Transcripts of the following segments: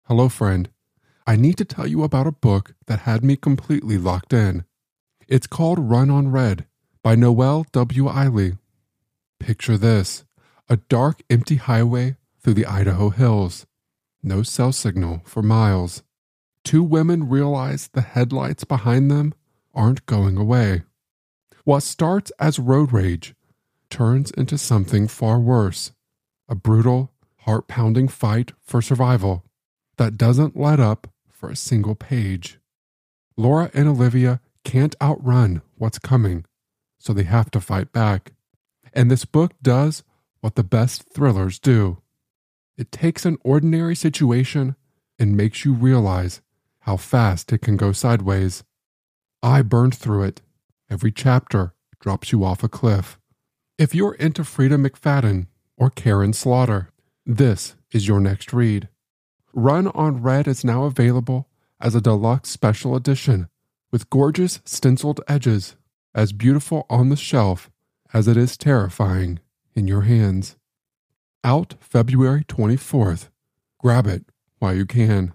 Hello, friend. I need to tell you about a book that had me completely locked in. It's called Run on Red by Noelle W. Eiley. Picture this: a dark, empty highway through the Idaho hills. No cell signal for miles. Two women realize the headlights behind them aren't going away. What starts as road rage turns into something far worse: a brutal, heart-pounding fight for survival that doesn't let up for a single page. Laura and Olivia can't outrun what's coming, so they have to fight back. And this book does what the best thrillers do. It takes an ordinary situation and makes you realize how fast it can go sideways. I burned through it. Every chapter drops you off a cliff. If you're into Frida McFadden or Karen Slaughter, this is your next read. Run on Red is now available as a deluxe special edition with gorgeous stenciled edges, as beautiful on the shelf as it is terrifying in your hands. Out February 24th. Grab it while you can.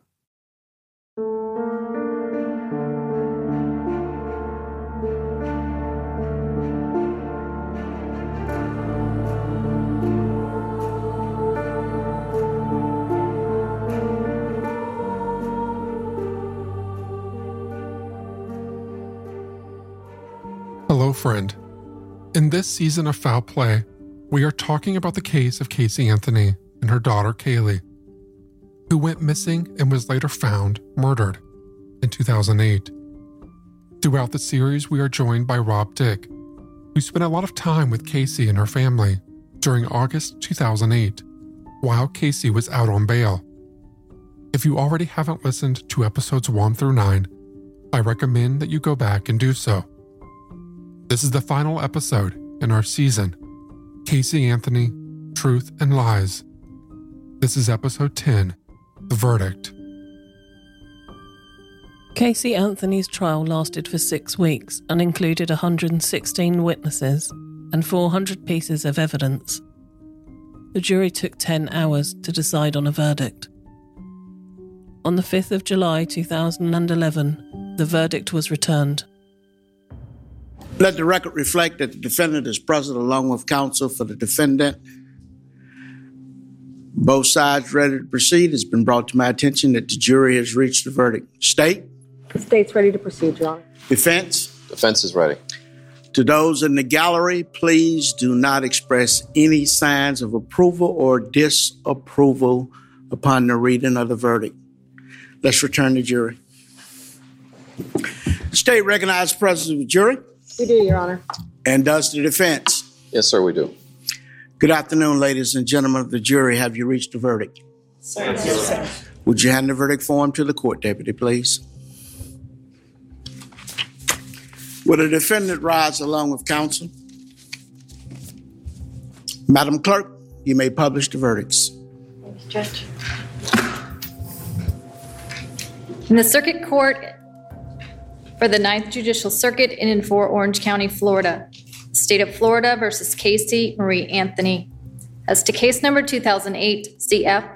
Hello, friend. In this season of Foul Play, we are talking about the case of Casey Anthony and her daughter Kaylee, who went missing and was later found murdered in 2008. Throughout the series, we are joined by Rob Dick, who spent a lot of time with Casey and her family during August 2008, while Casey was out on bail. If you already haven't listened to episodes 1 through 9, I recommend that you go back and do so. This is the final episode in our season, Casey Anthony, Truth and Lies. This is episode 10, The Verdict. Casey Anthony's trial lasted for 6 weeks and included 116 witnesses and 400 pieces of evidence. The jury took 10 hours to decide on a verdict. On the 5th of July 2011, the verdict was returned. Let the record reflect that the defendant is present along with counsel for the defendant. Both sides ready to proceed. It's been brought to my attention that the jury has reached the verdict. State? The state's ready to proceed, Your Honor. Defense? Defense is ready. To those in the gallery, please do not express any signs of approval or disapproval upon the reading of the verdict. Let's return to jury. State recognizes the presence of the jury. We do, Your Honor. And does the defense? Yes, sir, we do. Good afternoon, ladies and gentlemen of the jury. Have you reached the verdict? Yes, sir. Would you hand the verdict form to the court deputy, please? Will the defendant rise along with counsel? Madam Clerk, you may publish the verdicts. Thank you, Judge. In the Circuit Court for the 9th Judicial Circuit in and for Orange County, Florida, State of Florida versus Casey Marie Anthony. As to case number 2008 CF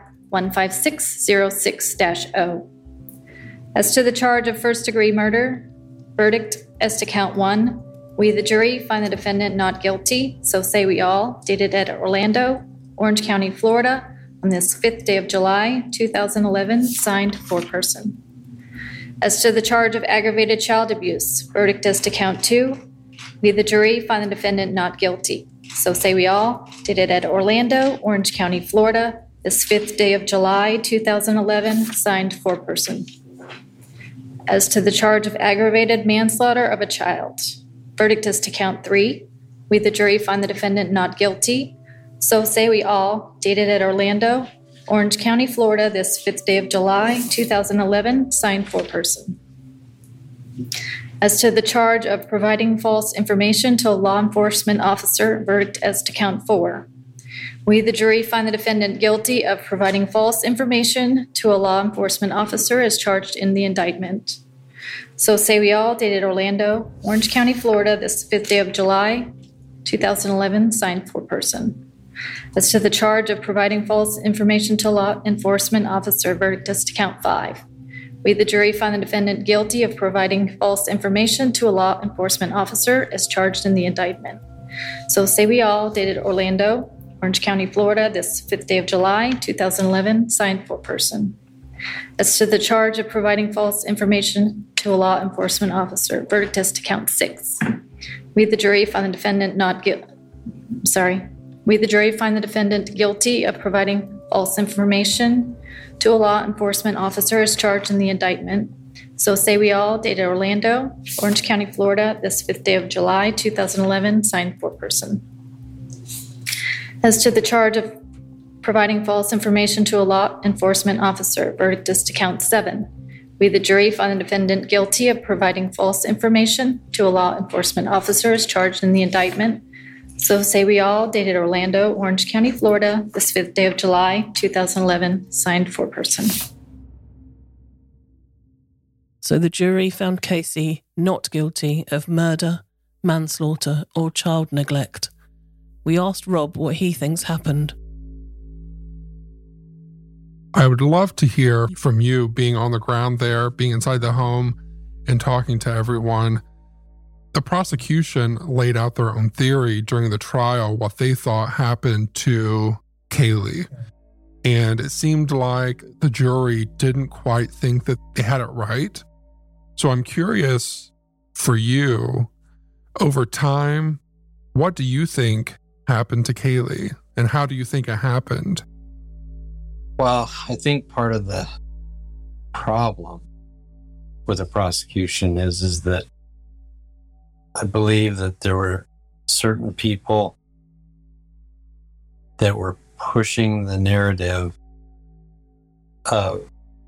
15606-0. As to the charge of first-degree murder, verdict as to count 1, we, the jury, find the defendant not guilty, so say we all, dated at Orlando, Orange County, Florida, on this 5th day of July, 2011, signed foreperson. As to the charge of aggravated child abuse, verdict as to count 2, we, the jury, find the defendant not guilty. So say we all, dated at Orlando, Orange County, Florida, this 5th day of July, 2011, signed foreperson. As to the charge of aggravated manslaughter of a child, verdict as to count 3, we, the jury, find the defendant not guilty. So say we all, dated at Orlando, Orange County, Florida, this 5th day of July, 2011, signed foreperson. As to the charge of providing false information to a law enforcement officer, verdict as to count 4. We, the jury, find the defendant guilty of providing false information to a law enforcement officer as charged in the indictment. So say we all, dated Orlando, Orange County, Florida, this 5th day of July, 2011, signed foreperson. As to the charge of providing false information to a law enforcement officer, verdict as to count 5. We, the jury, find the defendant guilty of providing false information to a law enforcement officer as charged in the indictment. So say we all, dated Orlando, Orange County, Florida, this 5th day of July, 2011, signed foreperson. As to the charge of providing false information to a law enforcement officer, verdict as to count 6. We, the jury, find the defendant guilty of providing false information to a law enforcement officer as charged in the indictment. So say we all, dated Orlando, Orange County, Florida, this 5th day of July, 2011, signed foreperson. As to the charge of providing false information to a law enforcement officer, verdict is to count 7. We, the jury, find the defendant guilty of providing false information to a law enforcement officer as charged in the indictment. So say we all, dated Orlando, Orange County, Florida, this 5th day of July, 2011, signed foreperson. So the jury found Casey not guilty of murder, manslaughter, or child neglect. We asked Rob what he thinks happened. I would love to hear from you, being on the ground there, being inside the home and talking to everyone. The prosecution laid out their own theory during the trial, what they thought happened to Kaylee. And it seemed like the jury didn't quite think that they had it right. So I'm curious for you, over time, what do you think happened to Kaylee? And how do you think it happened? Well, I think part of the problem with the prosecution is that I believe that there were certain people that were pushing the narrative of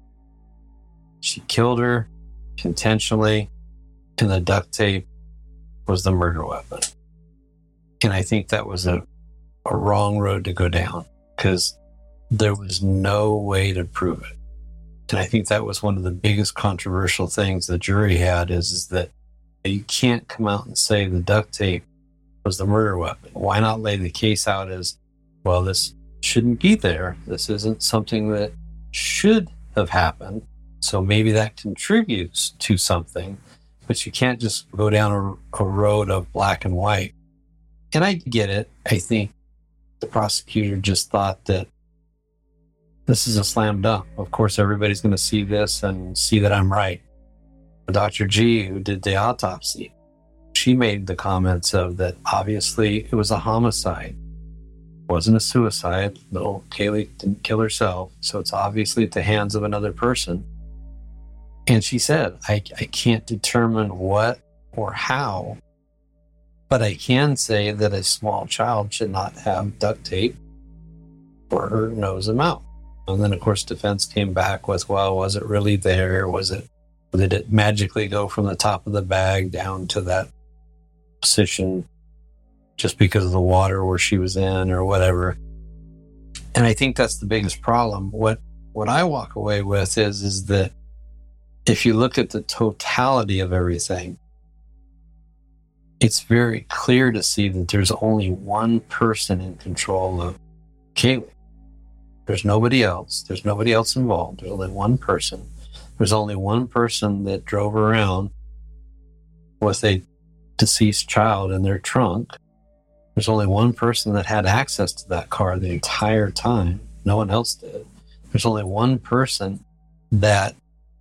she killed her intentionally and the duct tape was the murder weapon. And I think that was a wrong road to go down because there was no way to prove it. And I think that was one of the biggest controversial things the jury had is that you can't come out and say the duct tape was the murder weapon. Why not lay the case out as, well, this shouldn't be there. This isn't something that should have happened. So maybe that contributes to something, but you can't just go down a road of black and white. And I get it. I think the prosecutor just thought that this is a slam dunk. Of course, everybody's going to see this and see that I'm right. Dr. G, who did the autopsy, she made the comments of that obviously it was a homicide. It wasn't a suicide. No, Kaylee didn't kill herself. So it's obviously at the hands of another person. And she said, I can't determine what or how, but I can say that a small child should not have duct tape for her nose and mouth. And then, of course, defense came back with, well, was it really there? Did it magically go from the top of the bag down to that position just because of the water where she was in or whatever? And I think that's the biggest problem. What I walk away with is that if you look at the totality of everything, it's very clear to see that there's only one person in control of Kaylee. There's nobody else. There's nobody else involved. There's only one person. There's only one person that drove around with a deceased child in their trunk. There's only one person that had access to that car the entire time. No one else did. There's only one person that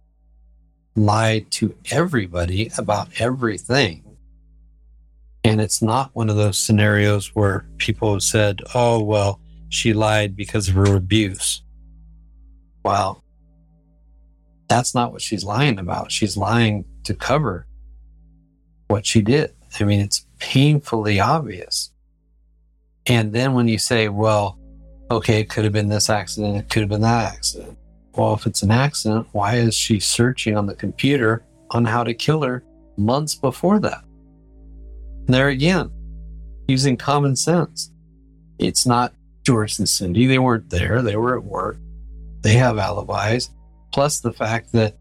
lied to everybody about everything. And it's not one of those scenarios where people have said, oh, well, she lied because of her abuse. Well, that's not what she's lying about. She's lying to cover what she did. I mean, it's painfully obvious. And then when you say, well, okay, it could have been this accident, it could have been that accident. Well, if it's an accident, why is she searching on the computer on how to kill her months before that? And there again, using common sense. It's not George and Cindy. They weren't there. They were at work. They have alibis. Plus the fact that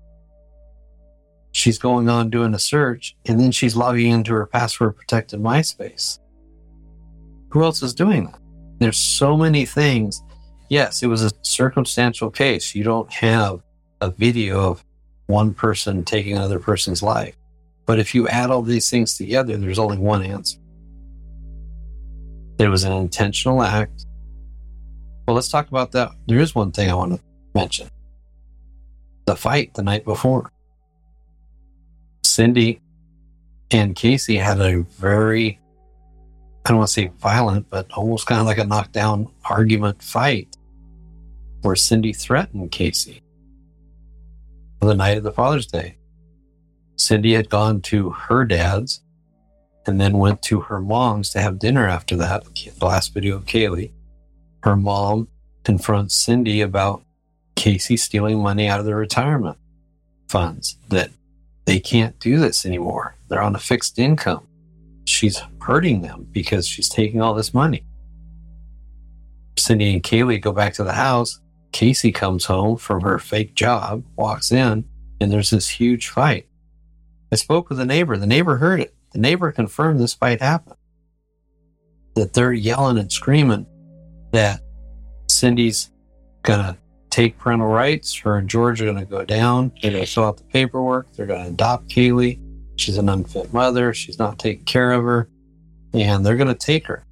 she's going on doing a search and then she's logging into her password protected MySpace. Who else is doing that? There's so many things. Yes, it was a circumstantial case. You don't have a video of one person taking another person's life. But if you add all these things together, there's only one answer. There was an intentional act. Well, let's talk about that. There is one thing I want to mention. The fight the night before. Cindy and Casey had a very, I don't want to say violent, but almost kind of like a knockdown argument fight where Cindy threatened Casey the night of the Father's Day. Cindy had gone to her dad's and then went to her mom's to have dinner after that. The last video of Kaylee. Her mom confronts Cindy about Casey stealing money out of their retirement funds, that they can't do this anymore. They're on a fixed income. She's hurting them because she's taking all this money. Cindy and Kaylee go back to the house. Casey comes home from her fake job, walks in, and there's this huge fight. I spoke with the neighbor. The neighbor heard it. The neighbor confirmed this fight happened. That they're yelling and screaming that Cindy's going to take parental rights. Her and George are going to go down. They're going to fill out the paperwork. They're going to adopt Kaylee. She's an unfit mother. She's not taking care of her. And they're going to take her.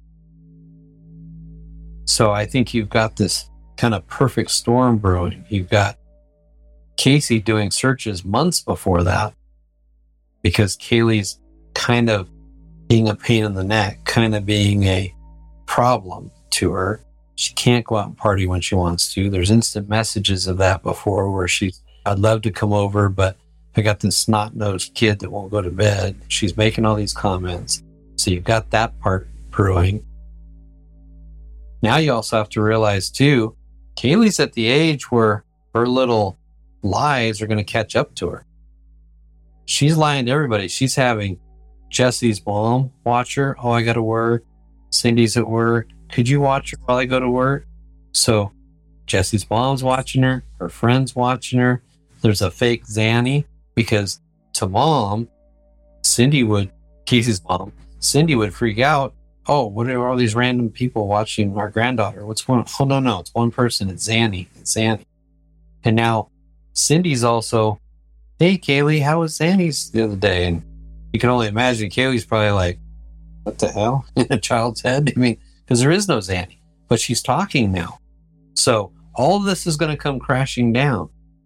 So I think you've got this kind of perfect storm brewing. You've got Casey doing searches months before that because Kaylee's kind of being a pain in the neck, kind of being a problem to her. She can't go out and party when she wants to. There's instant messages of that before where I'd love to come over, but I got this snot-nosed kid that won't go to bed. She's making all these comments. So you've got that part brewing. Now you also have to realize too, Kaylee's at the age where her little lies are going to catch up to her. She's lying to everybody. She's having Jesse's mom watch her. Oh, I got to work. Cindy's at work. Could you watch her while I go to work? So Jesse's mom's watching her. Her friend's watching her. There's a fake Zanny because to mom, Casey's mom, Cindy would freak out. Oh, what are all these random people watching our granddaughter? What's one? Oh, no, it's one person. It's Zanny. And now Cindy's also, hey, Kaylee, how was Zanny's the other day? And you can only imagine Kaylee's probably like, what the hell? In a child's head? I mean, because there is no Zanny. But she's talking now. So all of this is going to come crashing down.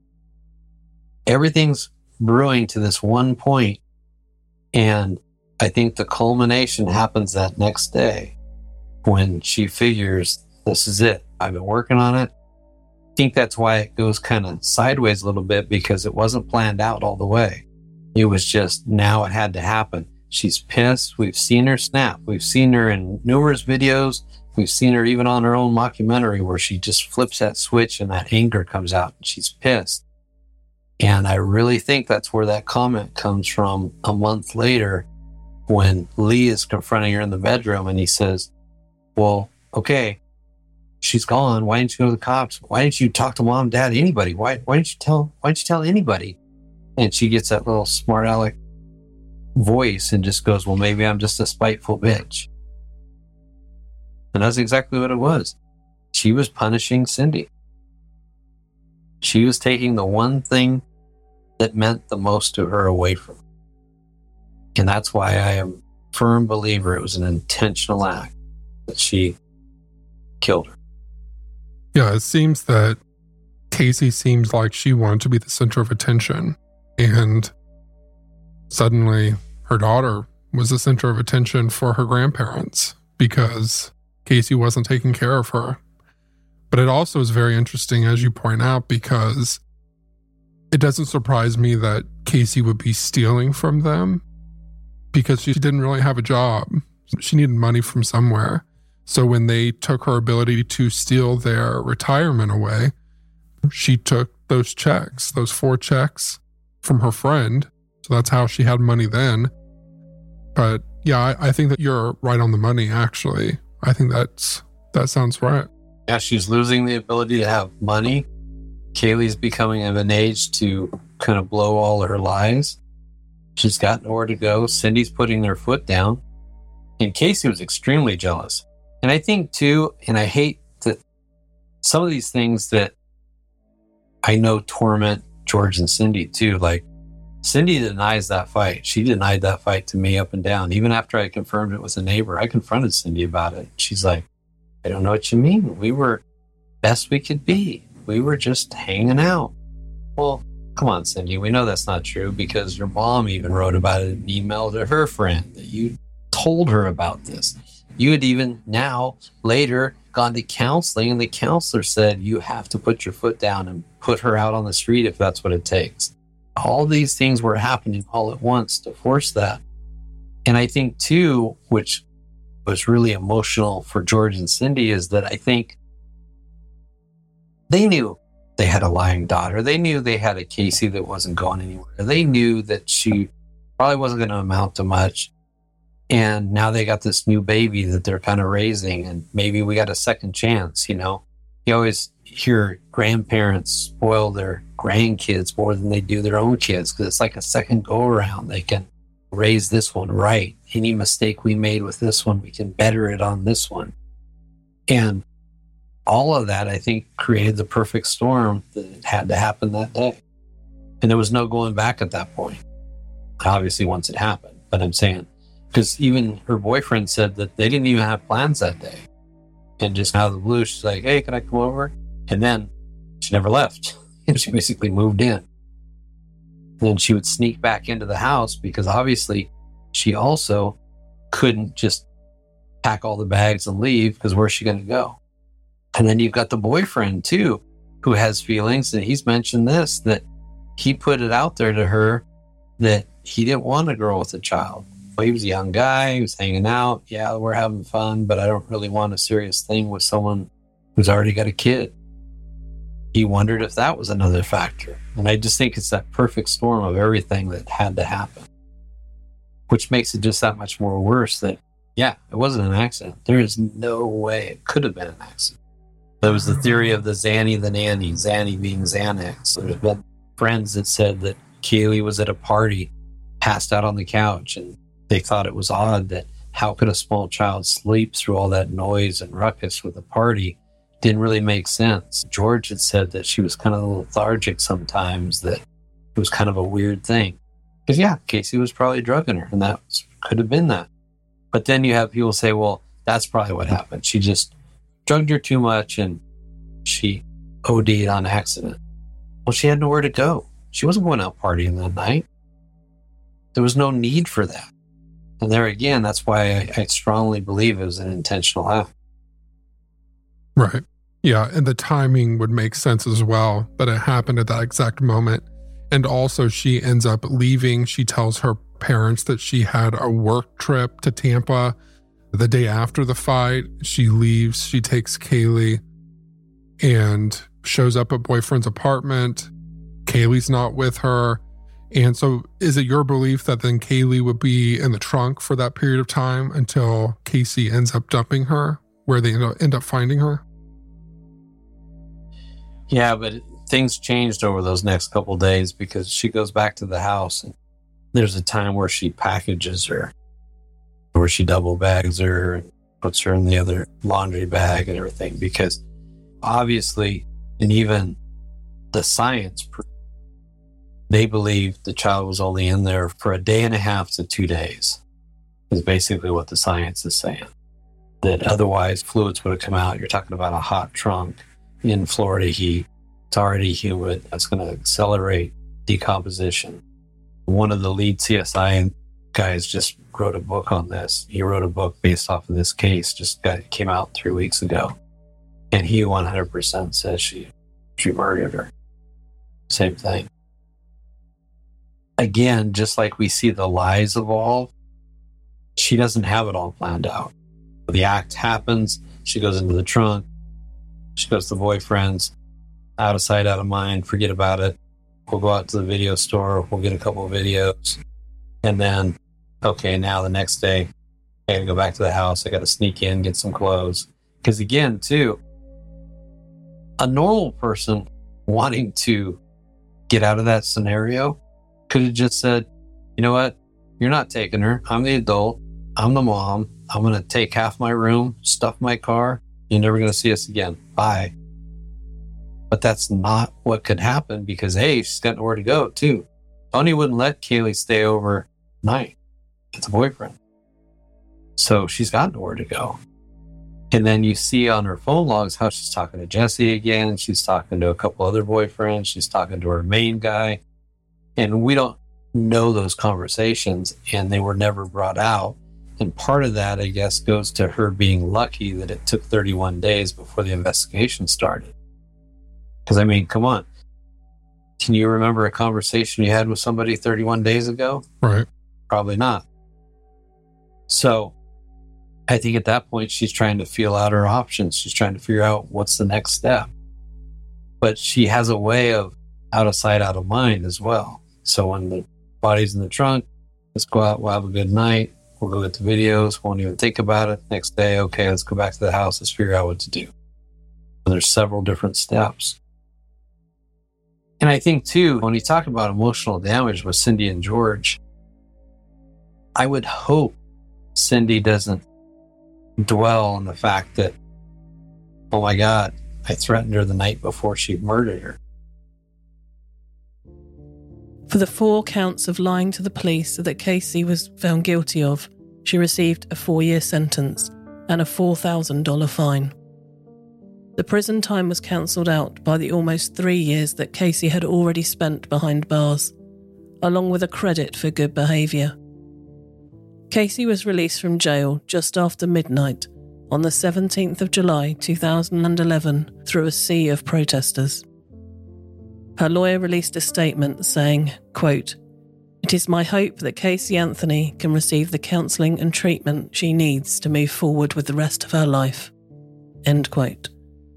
Everything's brewing to this one point, and I think the culmination happens that next day when she figures, this is it. I've been working on it. I think that's why it goes kind of sideways a little bit, because it wasn't planned out all the way. It was just now it had to happen. She's pissed. We've seen her snap. We've seen her in numerous videos. We've seen her even on her own mockumentary where she just flips that switch and that anger comes out and she's pissed. And I really think that's where that comment comes from a month later when Lee is confronting her in the bedroom and he says, well, okay, she's gone. Why didn't you go to the cops? Why didn't you talk to mom, dad, anybody? Why didn't you tell anybody? And she gets that little smart aleck voice and just goes, well, maybe I'm just a spiteful bitch. And that's exactly what it was. She was punishing Cindy. She was taking the one thing that meant the most to her away from her. And that's why I am a firm believer it was an intentional act that she killed her. Yeah, it seems that Casey seems like she wanted to be the center of attention. And suddenly her daughter was the center of attention for her grandparents because Casey wasn't taking care of her. But it also is very interesting, as you point out, because it doesn't surprise me that Casey would be stealing from them because she didn't really have a job. She needed money from somewhere. So when they took her ability to steal their retirement away, she took those checks, those 4 checks from her friend. So that's how she had money then. But yeah, I think that you're right on the money, actually. I think that sounds right. Yeah, she's losing the ability to have money. Kaylee's becoming of an age to kind of blow all her lies. She's got nowhere to go. Cindy's putting their foot down. And Casey was extremely jealous. And I think too, and I hate that some of these things that I know torment George and Cindy too, like Cindy denies that fight. She denied that fight to me up and down. Even after I confirmed it with a neighbor, I confronted Cindy about it. She's like, I don't know what you mean. We were best we could be. We were just hanging out. Well, come on, Cindy. We know that's not true because your mom even wrote about it in an email to her friend that you told her about this. You had even now later gone to counseling, and the counselor said you have to put your foot down and put her out on the street if that's what it takes. All these things were happening all at once to force that. And I think too, which was really emotional for George and Cindy, is that I think they knew they had a lying daughter. They knew they had a Casey that wasn't going anywhere. They knew that she probably wasn't going to amount to much. And now they got this new baby that they're kind of raising, and maybe we got a second chance, you know? You always hear grandparents spoil their grandkids more than they do their own kids because it's like a second go around. They can raise this one right. Any mistake we made with this one, we can better it on this one. And all of that, I think, created the perfect storm that had to happen that day. And there was no going back at that point. Obviously, once it happened. But I'm saying, because even her boyfriend said that they didn't even have plans that day. And just out of the blue, she's like, hey, can I come over? And then she never left. And she basically moved in. Then she would sneak back into the house because obviously she also couldn't just pack all the bags and leave because where's she going to go? And then you've got the boyfriend too, who has feelings. And he's mentioned this, that he put it out there to her that he didn't want a girl with a child. Well, he was a young guy. He was hanging out. Yeah, we're having fun, but I don't really want a serious thing with someone who's already got a kid. He wondered if that was another factor. And I just think it's that perfect storm of everything that had to happen, which makes it just that much more worse that, yeah, it wasn't an accident. There is no way it could have been an accident. There was the theory of the Zanny the nanny, Zanny being Xanax. There's been friends that said that Kaylee was at a party, passed out on the couch, and they thought it was odd that how could a small child sleep through all that noise and ruckus with a party? Didn't really make sense. George had said that she was kind of lethargic sometimes, that it was kind of a weird thing. Because, yeah, Casey was probably drugging her, and that could have been that. But then you have people say, well, that's probably what happened. She just drugged her too much, and she OD'd on accident. Well, she had nowhere to go. She wasn't going out partying that night. There was no need for that. And there again, that's why I strongly believe it was an intentional act. Right. Yeah, and the timing would make sense as well, that it happened at that exact moment. And also she ends up leaving. She tells her parents that she had a work trip to Tampa the day after the fight. She leaves. She takes Kaylee and shows up at boyfriend's apartment. Kaylee's not with her. And so is it your belief that then Kaylee would be in the trunk for that period of time until Casey ends up dumping her, where they end up finding her? Yeah, but things changed over those next couple of days because she goes back to the house and there's a time where she packages her, where she double bags her and puts her in the other laundry bag and everything, because obviously, and even the science, they believe the child was only in there for a day and a half to 2 days, is basically what the science is saying. That otherwise fluids would have come out. You're talking about a hot trunk in Florida heat. It's already humid. That's going to accelerate decomposition. One of the lead CSI guys just wrote a book on this. He wrote a book based off of this case, came out 3 weeks ago. And he 100% says she murdered her. Same thing. Again, just like we see the lies evolve, she doesn't have it all planned out. The act happens. She goes into the trunk. She goes to the boyfriend's. Out of sight, out of mind. Forget about it. We'll go out to the video store. We'll get a couple of videos. And then, okay, now the next day, I got to go back to the house. I got to sneak in, get some clothes. Because again, too, a normal person wanting to get out of that scenario could have just said, you know what? You're not taking her. I'm the adult. I'm the mom. I'm going to take half my room, stuff my car. You're never going to see us again. Bye. But that's not what could happen because, hey, she's got nowhere to go, too. Tony wouldn't let Kaylee stay overnight with the boyfriend. So she's got nowhere to go. And then you see on her phone logs how she's talking to Jesse again. She's talking to a couple other boyfriends. She's talking to her main guy. And we don't know those conversations, and they were never brought out. And part of that, I guess, goes to her being lucky that it took 31 days before the investigation started. Because, I mean, come on. Can you remember a conversation you had with somebody 31 days ago? Right. Probably not. So I think at that point, she's trying to feel out her options. She's trying to figure out what's the next step. But she has a way of out of sight, out of mind as well. So when the body's in the trunk, let's go out, we'll have a good night. We'll go get the videos. Won't even think about it. Next day, okay, let's go back to the house. Let's figure out what to do. And there's several different steps. And I think, too, when you talk about emotional damage with Cindy and George, I would hope Cindy doesn't dwell on the fact that, oh my God, I threatened her the night before she murdered her. For the 4 counts of lying to the police that Casey was found guilty of, she received a 4-year sentence and a $4,000 fine. The prison time was cancelled out by the almost 3 years that Casey had already spent behind bars, along with a credit for good behaviour. Casey was released from jail just after midnight on the 17th of July 2011 through a sea of protesters. Her lawyer released a statement saying, quote, "It is my hope that Casey Anthony can receive the counselling and treatment she needs to move forward with the rest of her life." End quote.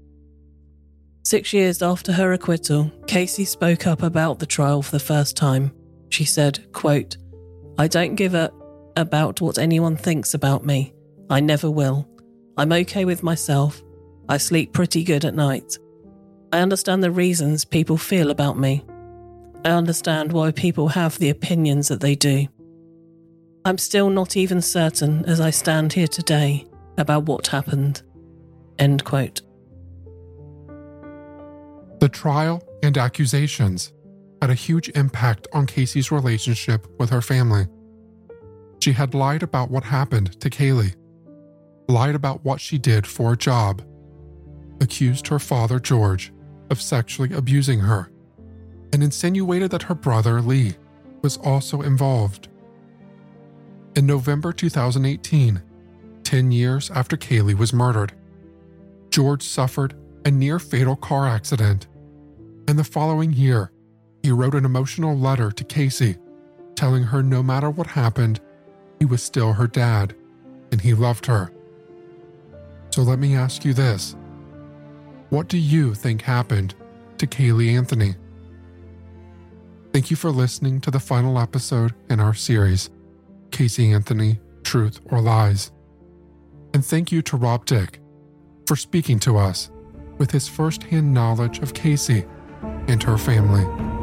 6 years after her acquittal, Casey spoke up about the trial for the first time. She said, quote, "I don't give a about what anyone thinks about me. I never will. I'm okay with myself. I sleep pretty good at night. I understand the reasons people feel about me. I understand why people have the opinions that they do. I'm still not even certain as I stand here today about what happened." End quote. The trial and accusations had a huge impact on Casey's relationship with her family. She had lied about what happened to Kaylee, lied about what she did for a job, accused her father, George, of sexually abusing her, and insinuated that her brother, Lee, was also involved. In November 2018, 10 years after Kaylee was murdered, George suffered a near-fatal car accident, and the following year, he wrote an emotional letter to Casey, telling her no matter what happened, he was still her dad, and he loved her. So let me ask you this. What do you think happened to Kaylee Anthony? Thank you for listening to the final episode in our series, Casey Anthony, Truth or Lies. And thank you to Rob Dick for speaking to us with his first-hand knowledge of Casey and her family.